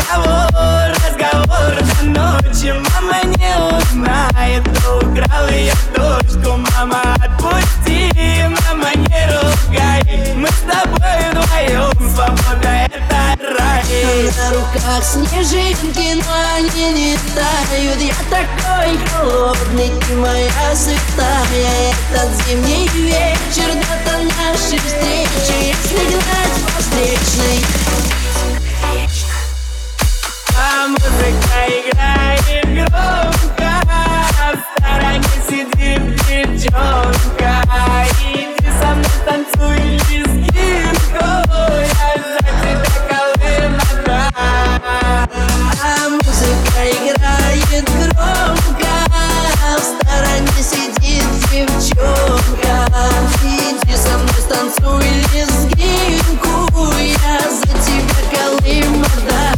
разговор до ночи. Мама не узнает, кто украл ее дочку. Мама, отпусти, мама, не ругай. Мы с тобой вдвоем, свобода — это рай. На руках снежинки, но они не тают. Я такой холодный, ты моя святая. Этот зимний вечер, дата нашей встречи. Если гнать по встречной, а музыка играет громко, в стороне сидит девчонка. Иди со мной танцуй лезгинку, я за тебя колымата. а музыка играет громко, в стороне сидит девчонка. Иди со мной станцуй лезгинку, я за тебя колымата.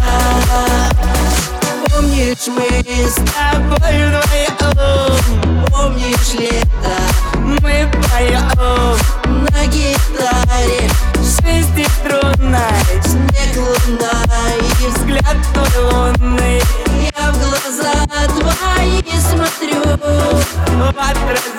Помнишь, мы с Тобой вдвоем, помнишь лето, мы поем на гитаре, шестиструнной, снег, луна и взгляд твой лунный я в глаза твои смотрю. в отражении.